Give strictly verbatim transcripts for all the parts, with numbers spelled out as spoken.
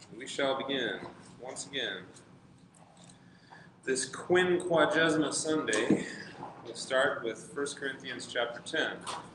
We shall begin once again. This Quinquagesima Sunday, we'll start with First Corinthians chapter ten.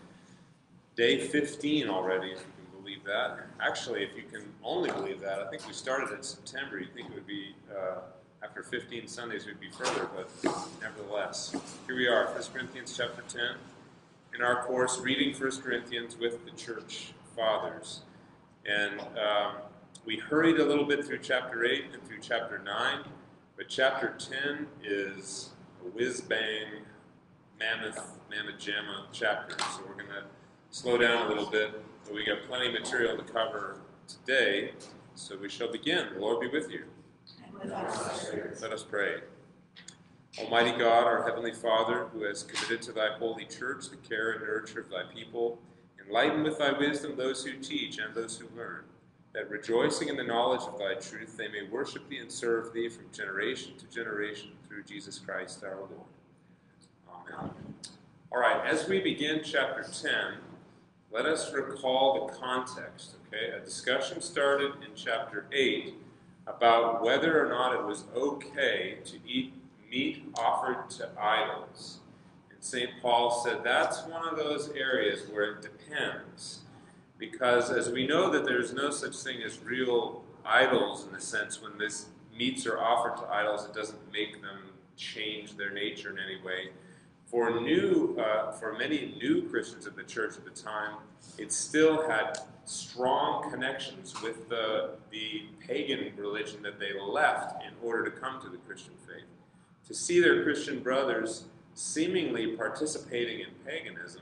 Day fifteen already, if you can believe that. Actually, if you can only believe that, I think we started in September. You'd think it would be, uh, after fifteen Sundays, we'd be further, but nevertheless. Here we are, First Corinthians chapter ten. In our course, reading First Corinthians with the church fathers. And um, we hurried a little bit through chapter eight and through chapter nine, but chapter ten is a whiz-bang, mammoth, mammoth-jamma chapter. So we're going to slow down a little bit, but we got plenty of material to cover today, so we shall begin. The Lord be with you. And with us. Let us pray. Almighty God, our Heavenly Father, who has committed to thy holy church the care and nurture of thy people, enlighten with thy wisdom those who teach and those who learn, that rejoicing in the knowledge of thy truth, they may worship thee and serve thee from generation to generation through Jesus Christ our Lord. Amen. All right, as we begin chapter ten, let us recall the context, okay? A discussion started in chapter eight about whether or not it was okay to eat meat offered to idols. And Saint Paul said that's one of those areas where it depends. Because as we know that there's no such thing as real idols in the sense when this meats are offered to idols, it doesn't make them change their nature in any way. For new, uh, for many new Christians of the church at the time, it still had strong connections with the, the pagan religion that they left in order to come to the Christian faith. To see their Christian brothers seemingly participating in paganism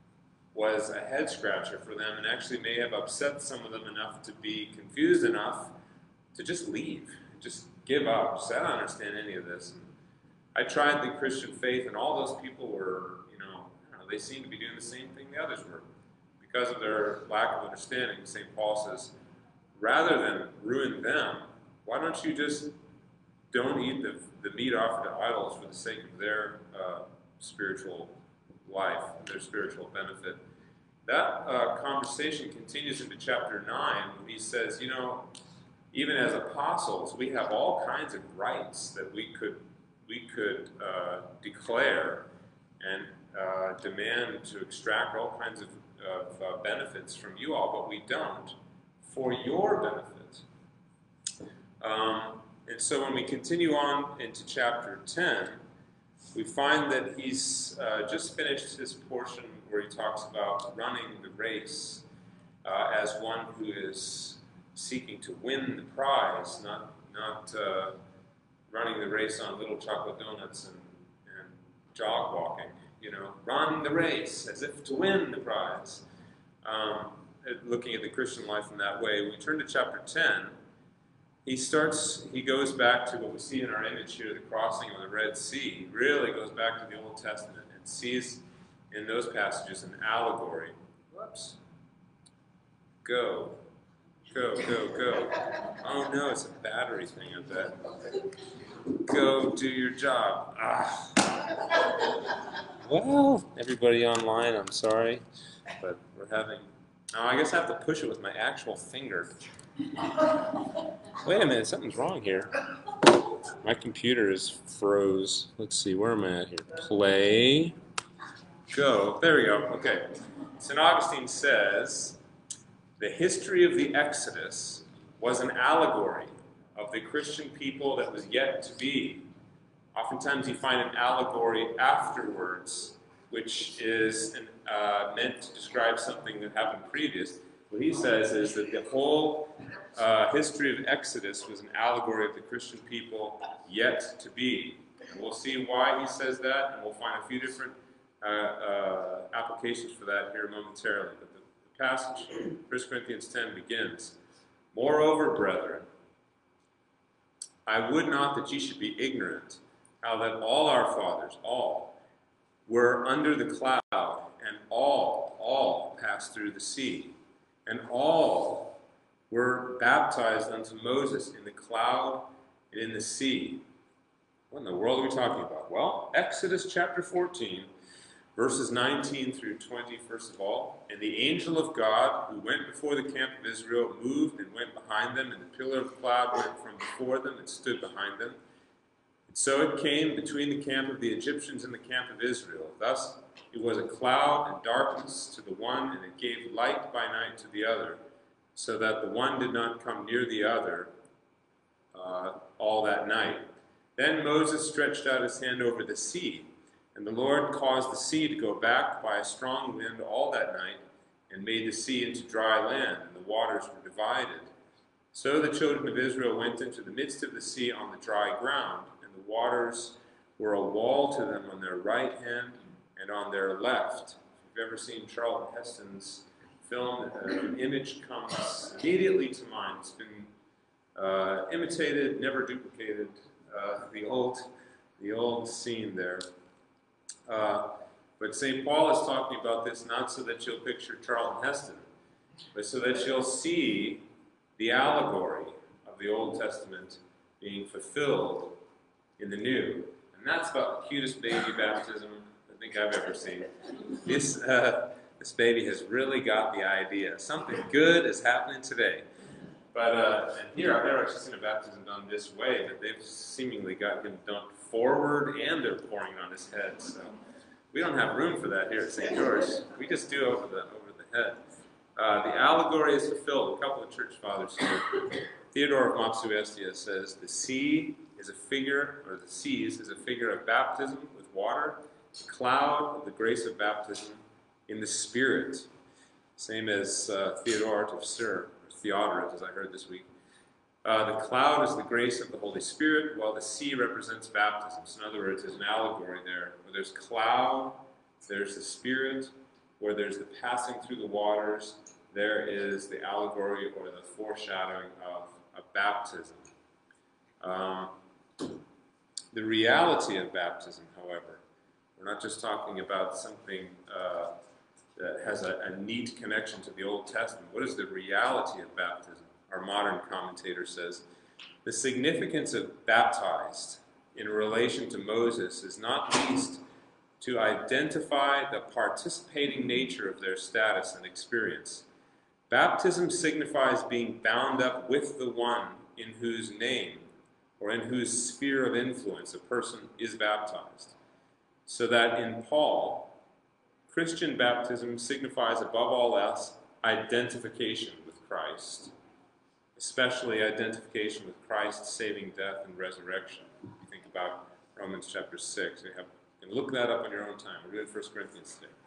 was a head-scratcher for them and actually may have upset some of them enough to be confused enough to just leave, just give up, say, I don't understand any of this. And I tried the Christian faith, and all those people were, you know, I don't know, they seemed to be doing the same thing the others were. Because of their lack of understanding, Saint Paul says, rather than ruin them, why don't you just don't eat the, the meat offered to idols for the sake of their uh, spiritual life, their spiritual benefit. That uh, conversation continues into chapter nine when he says, you know, even as apostles, we have all kinds of rights that we could we could uh, declare and uh, demand to extract all kinds of, of uh, benefits from you all, but we don't for your benefit. Um, and so when we continue on into chapter ten, we find that he's uh, just finished his portion where he talks about running the race uh, as one who is seeking to win the prize, not not uh, running the race on little chocolate donuts and, and jog walking. You know, run the race as if to win the prize. Um, looking at the Christian life in that way, we turn to chapter ten. He starts, he goes back to what we see in our image here, the crossing of the Red Sea. He really goes back to the Old Testament and sees in those passages an allegory. Whoops. Go. Go, go, go. Oh no, it's a battery thing, I bet. Go do your job. Ah. Well, everybody online, I'm sorry, but we're having... Oh, I guess I have to push it with my actual finger. Wait a minute, something's wrong here. My computer is froze. Let's see, where am I at here? Play. Go. There we go. Okay. Saint Augustine says, the history of the Exodus was an allegory of the Christian people that was yet to be. Oftentimes you find an allegory afterwards, which is an, uh, meant to describe something that happened previous. What he says is that the whole uh, history of Exodus was an allegory of the Christian people yet to be. And we'll see why he says that, and we'll find a few different uh, uh, applications for that here momentarily. But the, the passage, First Corinthians ten, begins, Moreover, brethren, I would not that ye should be ignorant, how that all our fathers, all, were under the cloud, and all, all passed through the sea. And all were baptized unto Moses in the cloud and in the sea. What in the world are we talking about? Well, Exodus chapter fourteen, Verses nineteen through twenty, first of all. And the angel of God, who went before the camp of Israel, moved and went behind them, and the pillar of cloud went from before them and stood behind them. And so it came between the camp of the Egyptians and the camp of Israel. Thus it was a cloud and darkness to the one, and it gave light by night to the other, so that the one did not come near the other uh, all that night. Then Moses stretched out his hand over the sea, and the Lord caused the sea to go back by a strong wind all that night, and made the sea into dry land, and the waters were divided. So the children of Israel went into the midst of the sea on the dry ground, and the waters were a wall to them on their right hand and on their left. If you've ever seen Charlton Heston's film, an image comes immediately to mind. It's been uh, imitated, never duplicated. Uh, the old, the old scene there. Uh, but Saint Paul is talking about this not so that you'll picture Charlton Heston, but so that you'll see the allegory of the Old Testament being fulfilled in the New. And that's about the cutest baby baptism I think I've ever seen. This, uh, this baby has really got the idea. Something good is happening today. But uh, and here I've never actually seen a baptism done this way, but they've seemingly got him dunked forward and they're pouring it on his head. So we don't have room for that here at Saint George. We just do over the over the head. Uh, the allegory is fulfilled. A couple of church fathers here. Theodore of Mopsuestia says the sea is a figure, or the seas is a figure of baptism with water, the cloud of the grace of baptism in the Spirit. Same as uh, Theodoret of Syr. Theodoret, as I heard this week. Uh, the cloud is the grace of the Holy Spirit, while the sea represents baptism. So in other words, there's an allegory there. Where there's cloud, there's the Spirit. Where there's the passing through the waters, there is the allegory or the foreshadowing of, of baptism. Um, the reality of baptism, however, we're not just talking about something uh, that has a, a neat connection to the Old Testament. What is the reality of baptism? Our modern commentator says, the significance of baptized in relation to Moses is not least to identify the participating nature of their status and experience. Baptism signifies being bound up with the one in whose name or in whose sphere of influence a person is baptized. So that in Paul, Christian baptism signifies above all else identification with Christ, especially identification with Christ's saving death and resurrection. If you think about Romans chapter six, you, have, you can look that up on your own time. We're doing First Corinthians today.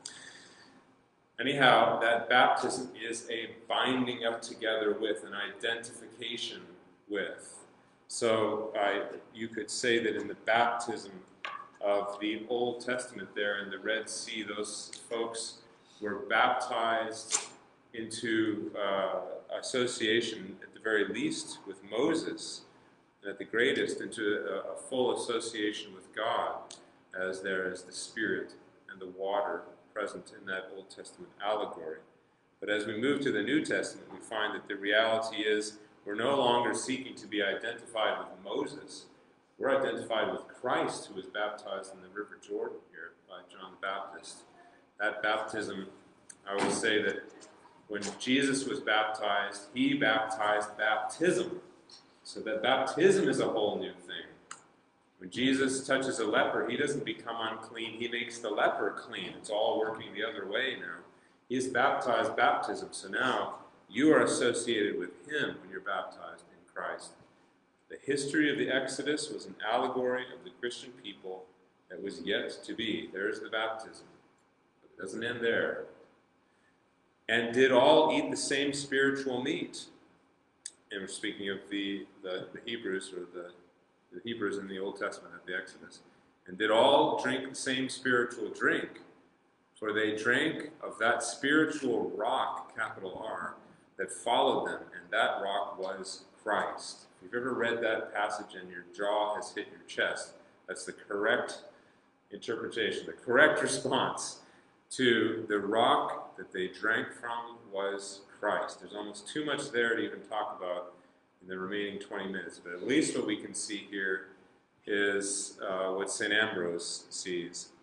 Anyhow, that baptism is a binding up together with, an identification with. So I, you could say that in the baptism of the Old Testament there in the Red Sea, those folks were baptized into uh, association, at the very least, with Moses, and at the greatest, into a, a full association with God, as there is the Spirit and the water present in that Old Testament allegory. But as we move to the New Testament, we find that the reality is we're no longer seeking to be identified with Moses. We're identified with Christ, who was baptized in the River Jordan here by John the Baptist. That baptism, I would say that when Jesus was baptized, he baptized baptism. So that baptism is a whole new thing. When Jesus touches a leper, he doesn't become unclean, he makes the leper clean. It's all working the other way now. He is baptized baptism, so now you are associated with him when you're baptized in Christ. The history of the Exodus was an allegory of the Christian people that was yet to be. There's the baptism. But it doesn't end there. And did all eat the same spiritual meat? And we're speaking of the, the, the Hebrews, or the, the Hebrews in the Old Testament of the Exodus. And did all drink the same spiritual drink? For they drank of that spiritual rock, capital R, that followed them, and that rock was Christ. If you've ever read that passage and your jaw has hit your chest, that's the correct interpretation, the correct response to the rock that they drank from was Christ. There's almost too much there to even talk about in the remaining twenty minutes, but at least what we can see here is uh, what Saint Ambrose sees.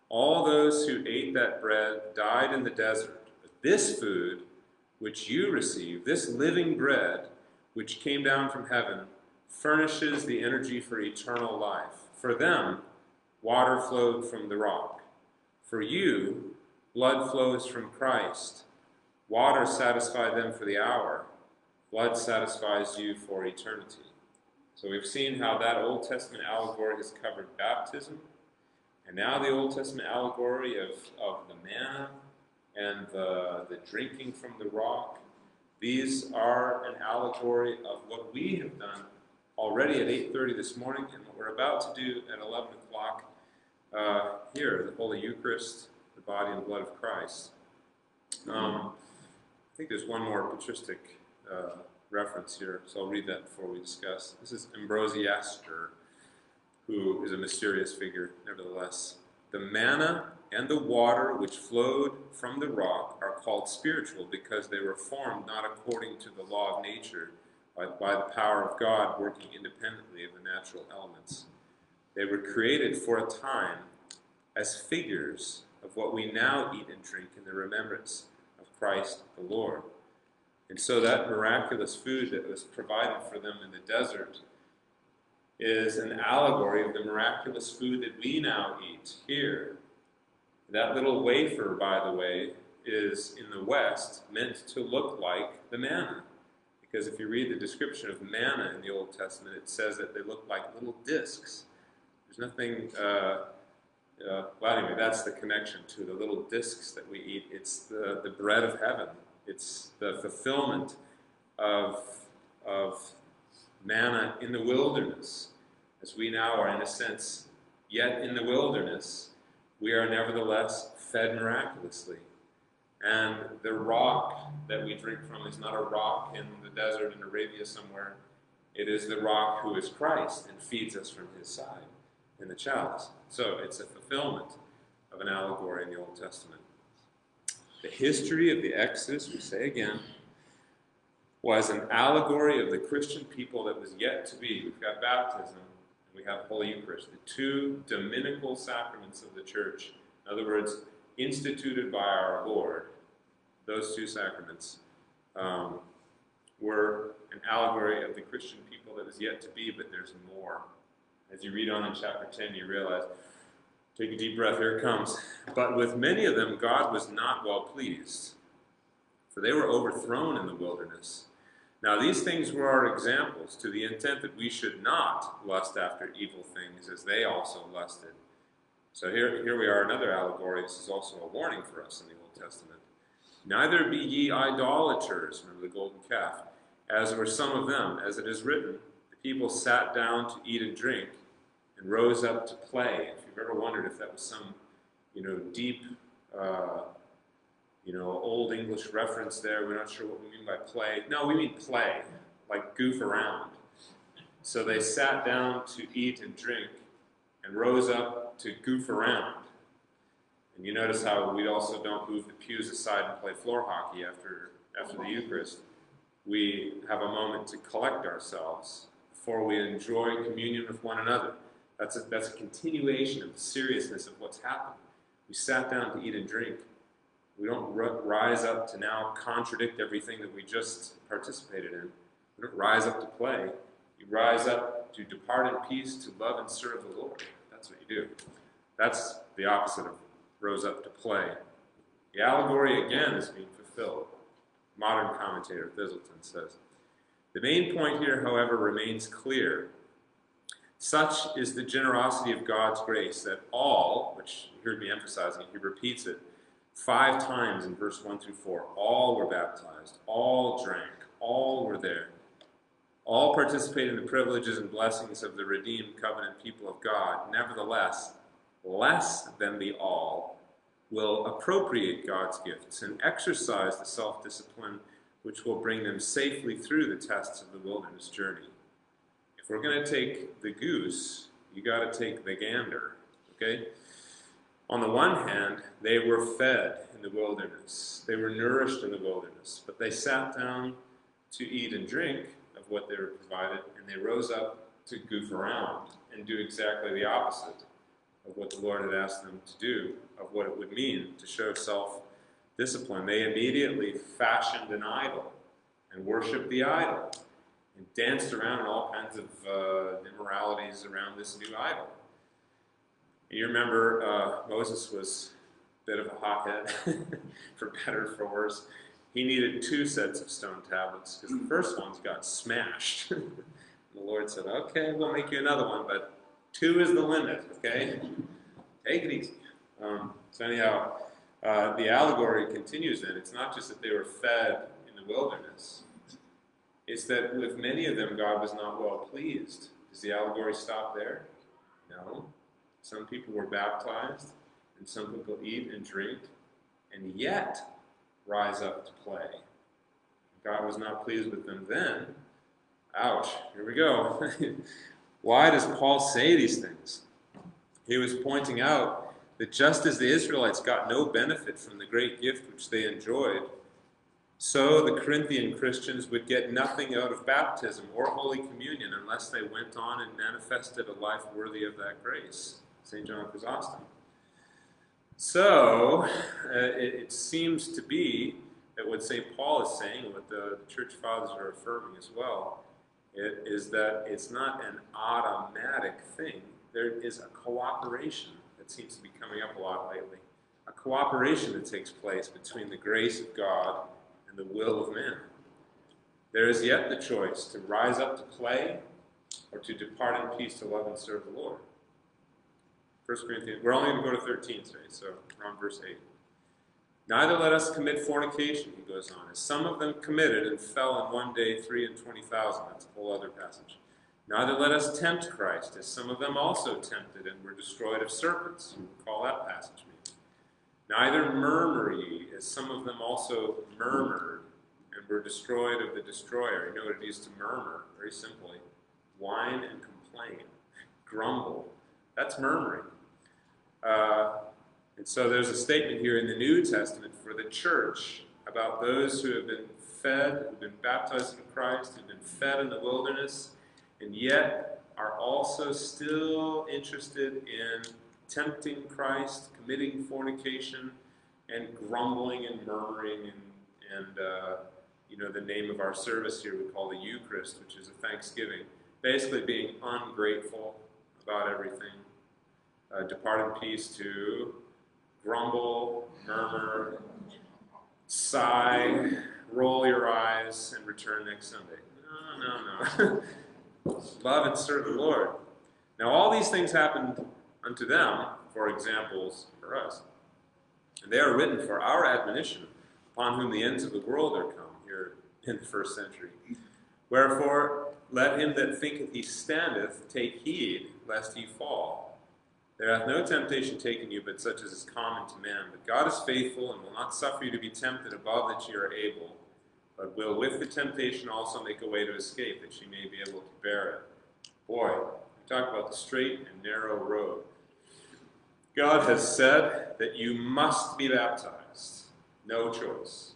All those who ate that bread died in the desert. But this food which you receive, this living bread which came down from heaven, furnishes the energy for eternal life. For them, water flowed from the rock. For you, blood flows from Christ. Water satisfied them for the hour. Blood satisfies you for eternity. So we've seen how that Old Testament allegory has covered baptism. And now the Old Testament allegory of, of the manna and the, the drinking from the rock. These are an allegory of what we have done already at eight thirty this morning and what we're about to do at eleven o'clock uh, here, the Holy Eucharist, the body and blood of Christ. Um, I think there's one more patristic uh, reference here, so I'll read that before we discuss. This is Ambrosiaster, who is a mysterious figure, nevertheless. The manna and the water which flowed from the rock are called spiritual because they were formed not according to the law of nature, but by the power of God working independently of the natural elements. They were created for a time as figures of what we now eat and drink in the remembrance of Christ the Lord. And so that miraculous food that was provided for them in the desert is an allegory of the miraculous food that we now eat here. That little wafer, by the way, is in the West meant to look like the manna. Because if you read the description of manna in the Old Testament, it says that they look like little discs. There's nothing, uh, uh, well anyway, that's the connection to the little discs that we eat. It's the, the bread of heaven. It's the fulfillment of, of manna in the wilderness. As we now are, in a sense, yet in the wilderness, we are nevertheless fed miraculously. And the rock that we drink from is not a rock in the desert in Arabia somewhere. It is the rock who is Christ and feeds us from his side in the chalice. So it's a fulfillment of an allegory in the Old Testament. The history of the Exodus, we say again, was an allegory of the Christian people that was yet to be. We've got baptism and we have Holy Eucharist, the two dominical sacraments of the church. In other words, instituted by our Lord. Those two sacraments um, were an allegory of the Christian people that was yet to be, but there's more. As you read on in chapter ten, you realize, take a deep breath, here it comes. But with many of them, God was not well pleased, for they were overthrown in the wilderness. Now these things were our examples, to the intent that we should not lust after evil things, as they also lusted. So here, here we are, another allegory. This is also a warning for us in the Old Testament. Neither be ye idolaters, remember the golden calf, as were some of them, as it is written, the people sat down to eat and drink, and rose up to play. If you've ever wondered if that was some, you know, deep, uh, you know, old English reference there, we're not sure what we mean by play. No, we mean play, like goof around. So they sat down to eat and drink, and rose up to goof around. And you notice how we also don't move the pews aside and play floor hockey after, after the Eucharist. We have a moment to collect ourselves before we enjoy communion with one another. That's a, that's a continuation of the seriousness of what's happened. We sat down to eat and drink. We don't r- rise up to now contradict everything that we just participated in. We don't rise up to play. You rise up to depart in peace, to love and serve the Lord. That's what you do. That's the opposite of rose up to play. The allegory, again, is being fulfilled. Modern commentator Thistleton says. The main point here, however, remains clear. Such is the generosity of God's grace that all, which you heard me emphasizing, he repeats it five times in verse one through four. All were baptized. All drank. All were there. All participate in the privileges and blessings of the redeemed covenant people of God. Nevertheless, less than the all will appropriate God's gifts and exercise the self-discipline which will bring them safely through the tests of the wilderness journey. If we're going to take the goose, you got to take the gander, okay? On the one hand, they were fed in the wilderness. They were nourished in the wilderness, but they sat down to eat and drink of what they were provided, and they rose up to goof around and do exactly the opposite. of what the Lord had asked them to do, of what it would mean to show self-discipline. They immediately fashioned an idol and worshipped the idol and danced around in all kinds of uh, immoralities around this new idol. You remember uh, Moses was a bit of a hothead, for better or for worse. He needed two sets of stone tablets because the first ones got smashed. And the Lord said, okay, we'll make you another one, but two is the limit, okay? Take it easy. Um, so anyhow, uh, the allegory continues then. It's not just that they were fed in the wilderness. It's that with many of them, God was not well pleased. Does the allegory stop there? No. Some people were baptized, and some people eat and drink, and yet rise up to play. God was not pleased with them then. Ouch, here we go. Why does Paul say these things? He was pointing out that just as the Israelites got no benefit from the great gift which they enjoyed, so the Corinthian Christians would get nothing out of baptism or Holy Communion unless they went on and manifested a life worthy of that grace. Saint John Chrysostom. So, uh, it, it seems to be that what Saint Paul is saying, what the, the Church Fathers are affirming as well, it, is that it's not an automatic thing. There is a cooperation that seems to be coming up a lot lately. A cooperation that takes place between the grace of God and the will of man. There is yet the choice to rise up to play or to depart in peace to love and serve the Lord. First Corinthians, we're only going to go to thirteen today, so around verse eight. Neither let us commit fornication, he goes on, as some of them committed and fell in one day three and twenty thousand. That's a whole other passage. Neither let us tempt Christ, as some of them also tempted and were destroyed of serpents. You recall that passage maybe. Neither murmur ye, as some of them also murmured and were destroyed of the destroyer. You know what it is to murmur, very simply. Whine and complain, grumble. That's murmuring. Uh, and so there's a statement here in the New Testament for the church about those who have been fed, who've been baptized in Christ, who've been fed in the wilderness, and yet are also still interested in tempting Christ, committing fornication, and grumbling and murmuring, and, and uh, you know, the name of our service here we call the Eucharist, which is a thanksgiving. Basically being ungrateful about everything. Uh, depart in peace to grumble, murmur, sigh, roll your eyes, and return next Sunday. No, no, no. Love and serve the Lord. Now, all these things happened unto them for examples for us. And they are written for our admonition, upon whom the ends of the world are come, here in the first century. Wherefore, let him that thinketh he standeth take heed, lest he fall. There hath no temptation taken you, but such as is common to man. But God is faithful, and will not suffer you to be tempted above that ye are able, but will with the temptation also make a way to escape, that ye may be able to bear it. Boy, we talk about the straight and narrow road. God has said that you must be baptized. No choice.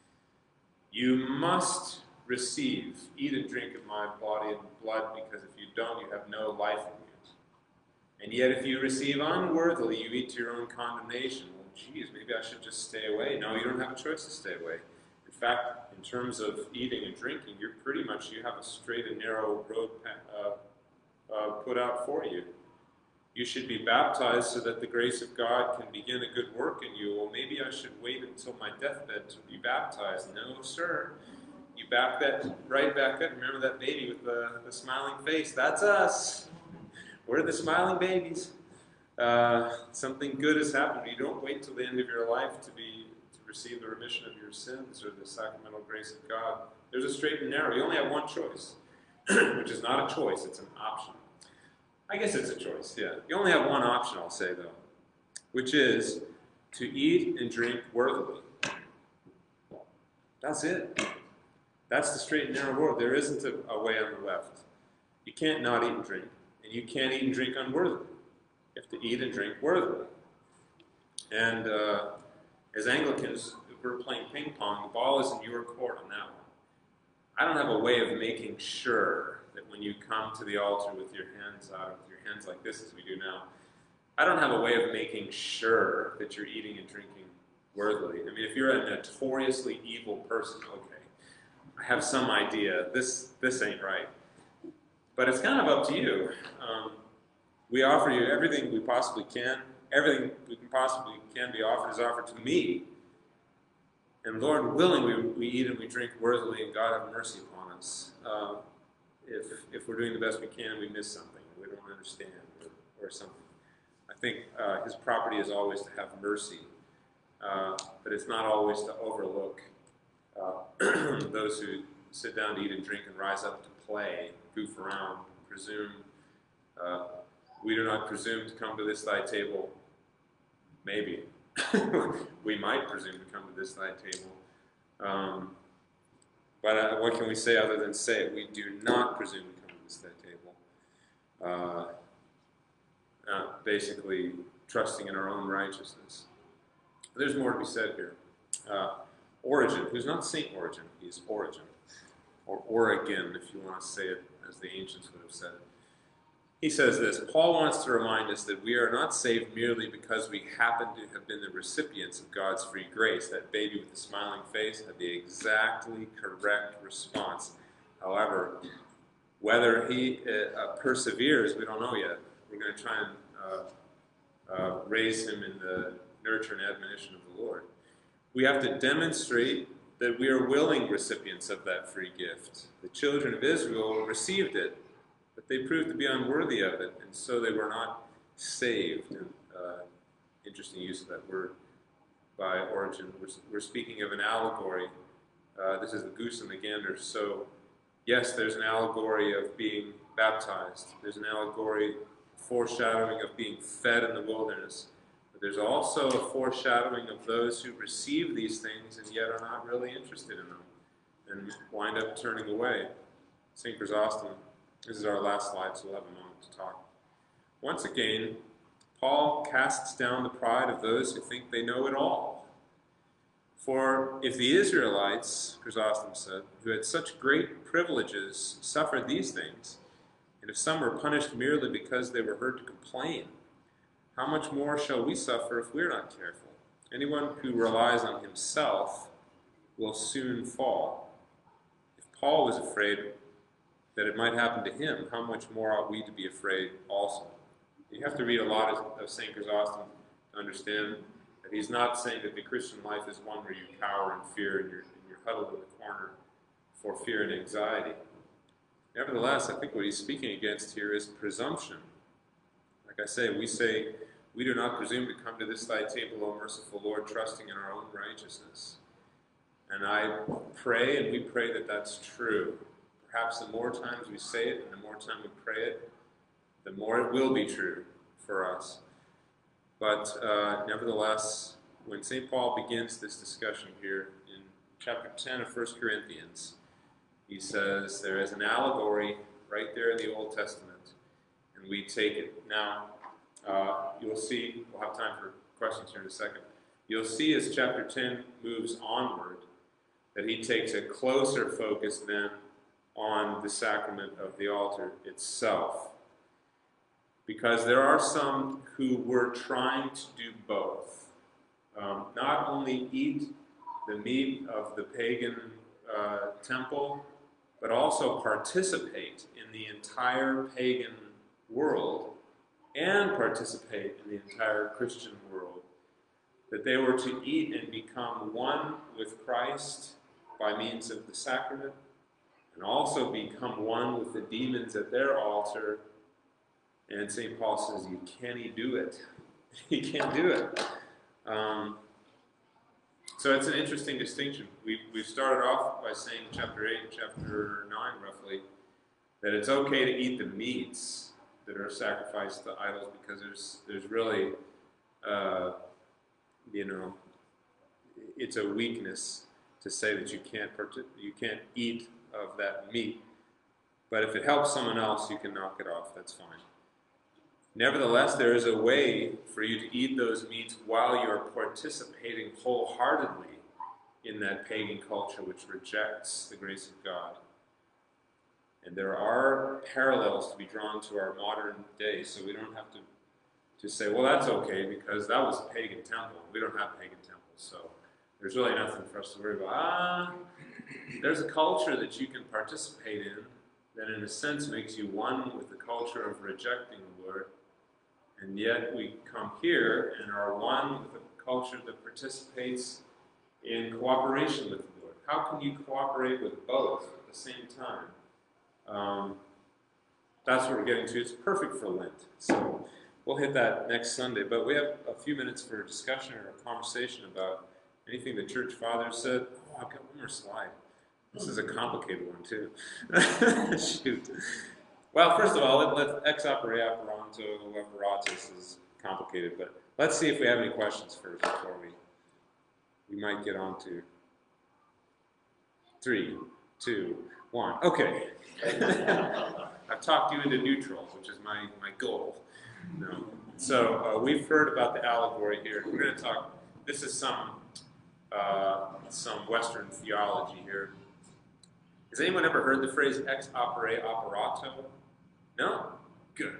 You must receive, eat and drink of my body and blood, because if you don't, you have no life in you. And yet if you receive unworthily, you eat to your own condemnation. Well, geez, maybe I should just stay away. No, you don't have a choice to stay away. In fact, in terms of eating and drinking, you're pretty much, you have a straight and narrow road uh, uh, put out for you. You should be baptized so that the grace of God can begin a good work in you. Well, maybe I should wait until my deathbed to be baptized. No, sir. You back that right back up. Remember that baby with the, the smiling face? That's us. We're the smiling babies. Uh, something good has happened. You don't wait till the end of your life to be to receive the remission of your sins or the sacramental grace of God. There's a straight and narrow. You only have one choice, which is not a choice. It's an option. I guess it's a choice, yeah. You only have one option, I'll say, though, which is to eat and drink worthily. That's it. That's the straight and narrow road. There isn't a, a way on the left. You can't not eat and drink, and you can't eat and drink unworthily. You have to eat and drink worthily. And uh, as Anglicans, if we're playing ping pong, the ball is in your court on that one. I don't have a way of making sure that when you come to the altar with your hands out, with your hands like this as we do now, I don't have a way of making sure that you're eating and drinking worthily. I mean, if you're a notoriously evil person, okay, I have some idea. This this ain't right. But it's kind of up to you. Um, we offer you everything we possibly can. Everything we can possibly can be offered is offered to me. And Lord willing, we, we eat and we drink worthily, and God have mercy upon us. Uh, if if we're doing the best we can, we miss something, we don't understand, or, or something. I think uh, His property is always to have mercy, uh, but it's not always to overlook uh, those who sit down to eat and drink and rise up to play, goof around, presume. Uh, we do not presume to come to this thy table. Maybe. We might presume to come to this thy table. Um, but uh, what can we say other than say it? We do not presume to come to this thy table. Uh, uh, basically, trusting in our own righteousness. There's more to be said here. Uh, Origen, who's not Saint Origen, he's Origen. Or Oregon, if you want to say it as the ancients would have said it. He says this: Paul wants to remind us that we are not saved merely because we happen to have been the recipients of God's free grace. That baby with the smiling face had the exactly correct response. However, whether he uh, perseveres, we don't know yet. We're going to try and uh, uh, raise him in the nurture and admonition of the Lord. We have to demonstrate that we are willing recipients of that free gift. The children of Israel received it, but they proved to be unworthy of it, and so they were not saved. And, uh, interesting use of that word by Origen. We're, we're speaking of an allegory. Uh, this is the goose and the gander. So, yes, there's an allegory of being baptized. There's an allegory, foreshadowing of being fed in the wilderness. But there's also a foreshadowing of those who receive these things and yet are not really interested in them and wind up turning away. Saint Chrysostom. This is our last slide, so we'll have a moment to talk. Once again, Paul casts down the pride of those who think they know it all. For if the Israelites, Chrysostom said, who had such great privileges, suffered these things, and if some were punished merely because they were heard to complain, how much more shall we suffer if we're not careful? Anyone who relies on himself will soon fall. If Paul was afraid that it might happen to him, how much more ought we to be afraid also? You have to read a lot of, of Saint Chrysostom to understand that he's not saying that the Christian life is one where you cower in fear and you're, and you're huddled in the corner for fear and anxiety. Nevertheless, I think what he's speaking against here is presumption. Like I say, we say, we do not presume to come to this thy table, O merciful Lord, trusting in our own righteousness. And I pray, and we pray that that's true. Perhaps the more times we say it and the more time we pray it, the more it will be true for us. But uh, nevertheless, when Saint Paul begins this discussion here in chapter ten of First Corinthians, he says there is an allegory right there in the Old Testament, and we take it. Now, uh, you'll see, we'll have time for questions here in a second. You'll see as chapter ten moves onward that he takes a closer focus then on the sacrament of the altar itself. Because there are some who were trying to do both. Um, not only eat the meat of the pagan uh, temple, but also participate in the entire pagan world and participate in the entire Christian world. That they were to eat and become one with Christ by means of the sacrament, and also become one with the demons at their altar. And Saint Paul says, you can't do it. You can't do it. Um, so it's an interesting distinction. We've, we've started off by saying in chapter eight and chapter nine, roughly, that it's okay to eat the meats that are sacrificed to idols because there's there's really, uh, you know, it's a weakness to say that you can't you can't eat of that meat. But if it helps someone else, you can knock it off. That's fine. Nevertheless, there is a way for you to eat those meats while you're participating wholeheartedly in that pagan culture which rejects the grace of God. And there are parallels to be drawn to our modern day, so we don't have to to say, well, that's okay because that was a pagan temple. We don't have pagan temples, so there's really nothing for us to worry about. Ah, there's a culture that you can participate in that in a sense makes you one with the culture of rejecting the Lord, and yet we come here and are one with a culture that participates in cooperation with the Lord. How can you cooperate with both at the same time? Um, that's what we're getting to. It's perfect for Lent. So we'll hit that next Sunday, but we have a few minutes for a discussion or a conversation about anything the church fathers said. Oh, I've got one more slide. This is a complicated one, too. Shoot. Well, first of all, let, let ex opere operanto operatus is complicated, but let's see if we have any questions first before we we might get on to three, two, one. Okay. I've talked you into neutrals, which is my, my goal. No. So uh, we've heard about the allegory here. We're going to talk, this is some uh, some Western theology here. Has anyone ever heard the phrase ex opere operato? No? Good.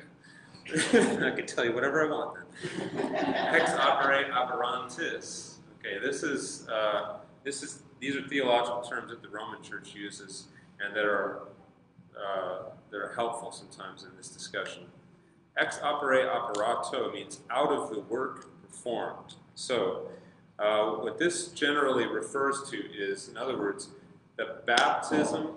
I can tell you whatever I want then. Ex opere operantis. Okay, this is uh, this is these are theological terms that the Roman Church uses and that are uh, that are helpful sometimes in this discussion. Ex opere operato means out of the work performed. So uh, what this generally refers to is, in other words, the baptism,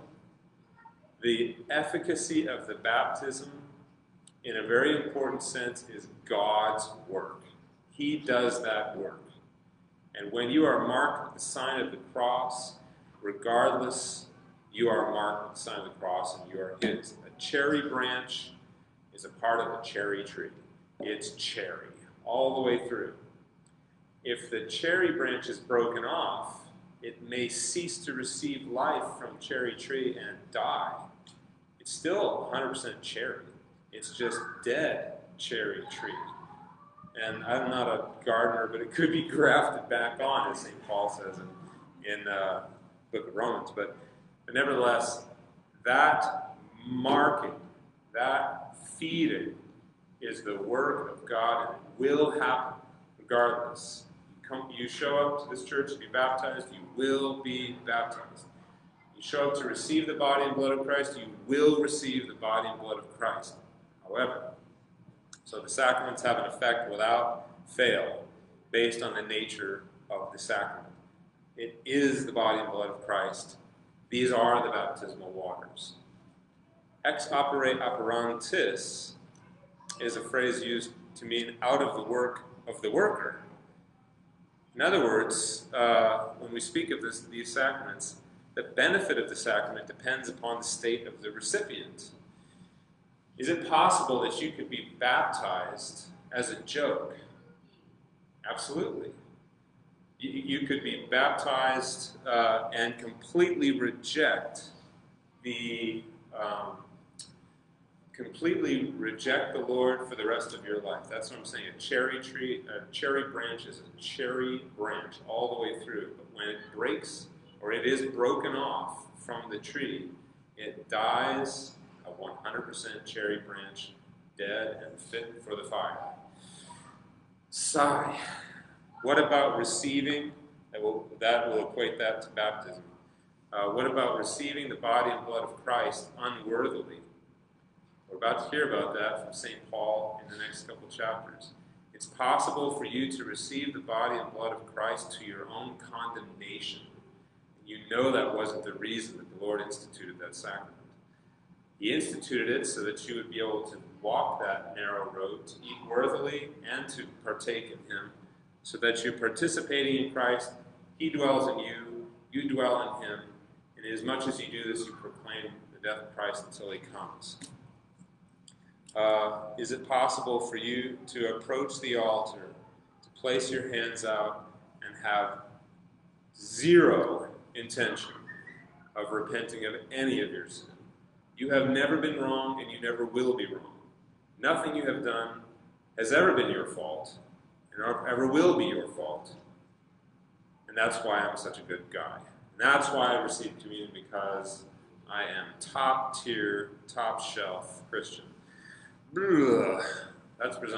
the efficacy of the baptism, in a very important sense, is God's work. He does that work. And when you are marked with the sign of the cross, regardless, you are marked with the sign of the cross and you are His. A cherry branch is a part of a cherry tree. It's cherry all the way through. If the cherry branch is broken off, it may cease to receive life from cherry tree and die. It's still one hundred percent cherry. It's just dead cherry tree. And I'm not a gardener, but it could be grafted back on, as Saint Paul says in, in uh, the book of Romans. But, but nevertheless, that marking, that feeding is the work of God, and it will happen regardless. Come, you show up to this church to be baptized, you will be baptized. You show up to receive the body and blood of Christ, you will receive the body and blood of Christ. However, so the sacraments have an effect without fail based on the nature of the sacrament. It is the body and blood of Christ. These are the baptismal waters. Ex opere operantis is a phrase used to mean out of the work of the worker. In other words, uh, when we speak of this, these sacraments, the benefit of the sacrament depends upon the state of the recipient. Is it possible that you could be baptized as a joke? Absolutely. You, you could be baptized uh, and completely reject the um, completely reject the Lord for the rest of your life. That's what I'm saying. A cherry tree, a cherry branch is a cherry branch all the way through. But when it breaks or it is broken off from the tree, it dies a one hundred percent cherry branch, dead and fit for the fire. Sigh. What about receiving? That will, that will equate that to baptism. Uh, what about receiving the body and blood of Christ unworthily? We're about to hear about that from Saint Paul in the next couple chapters. It's possible for you to receive the body and blood of Christ to your own condemnation. You know that wasn't the reason that the Lord instituted that sacrament. He instituted it so that you would be able to walk that narrow road, to eat worthily, and to partake in Him, so that you're participating in Christ. He dwells in you, you dwell in Him, and as much as you do this, you proclaim the death of Christ until He comes. Uh, is it possible for you to approach the altar, to place your hands out, and have zero intention of repenting of any of your sin? You have never been wrong, and you never will be wrong. Nothing you have done has ever been your fault, and ever will be your fault. And that's why I'm such a good guy. And that's why I received communion, because I am top tier, top shelf Christian. Ugh, that's presumption.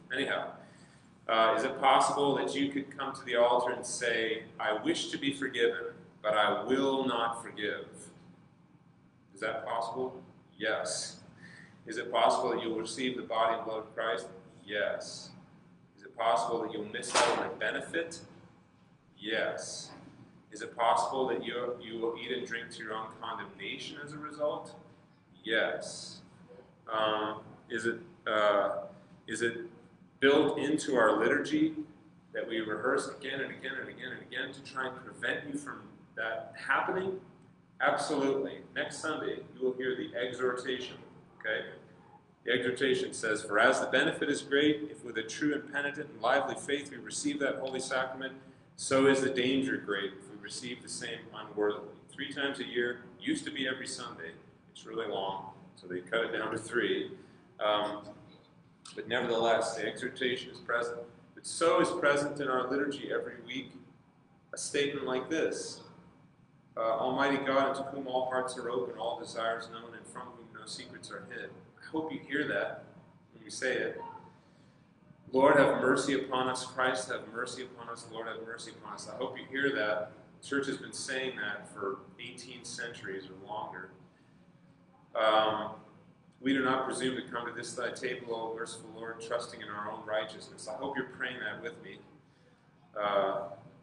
Anyhow, uh, is it possible that you could come to the altar and say, I wish to be forgiven, but I will not forgive? Is that possible? Yes. Is it possible that you'll receive the body and blood of Christ? Yes. Is it possible that you'll miss out on a benefit? Yes. Is it possible that you, you will eat and drink to your own condemnation as a result? Yes. Um, is it uh, is it built into our liturgy that we rehearse again and again and again and again to try and prevent you from that happening? Absolutely. Next Sunday, you will hear the exhortation. Okay? The exhortation says, for as the benefit is great, if with a true and penitent and lively faith we receive that holy sacrament, so is the danger great if we receive the same unworthily. Three times a year, used to be every Sunday. It's really long, so they cut it down to three. Um, but nevertheless, the exhortation is present. But so is present in our liturgy every week a statement like this. Uh, Almighty God, unto whom all hearts are open, all desires known, and from whom no secrets are hid. I hope you hear that when we say it. Lord, have mercy upon us. Christ, have mercy upon us. Lord, have mercy upon us. I hope you hear that. The church has been saying that for eighteen centuries or longer. Um, we do not presume to come to this thy table, O merciful Lord, trusting in our own righteousness. I hope you're praying that with me. Uh,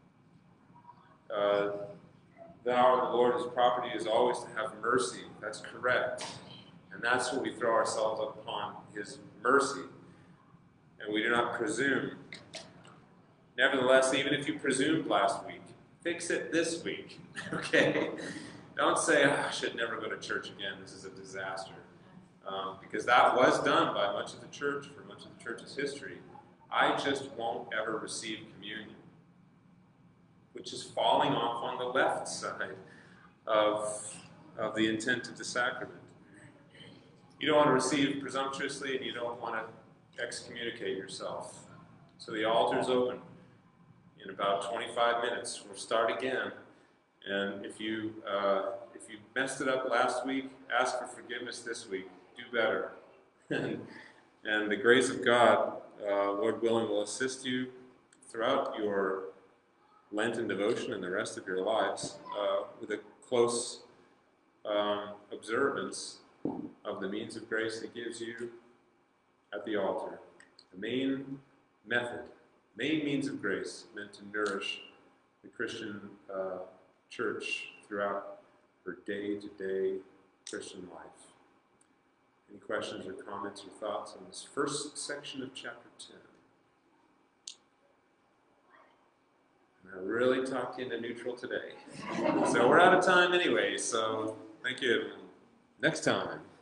uh, Thou, the Lord, his property is always to have mercy. That's correct. And that's what we throw ourselves upon, his mercy. And we do not presume. Nevertheless, even if you presumed last week, fix it this week. Okay? Don't say, oh, I should never go to church again. This is a disaster. Um, because that was done by much of the church for much of the church's history. I just won't ever receive communion, which is falling off on the left side of, of the intent of the sacrament. You don't want to receive presumptuously, and you don't want to excommunicate yourself. So the altar is open. In about twenty-five minutes, we'll start again. And if you uh, if you messed it up last week, ask for forgiveness this week. Do better. and, and the grace of God, uh, Lord willing, will assist you throughout your Lenten devotion and the rest of your lives uh, with a close um, observance of the means of grace He gives you at the altar. The main method, main means of grace meant to nourish the Christian uh, church throughout her day-to-day Christian life. Any questions or comments or thoughts on this first section of chapter ten? I really talked into neutral today. So we're out of time anyway, so thank you. Next time.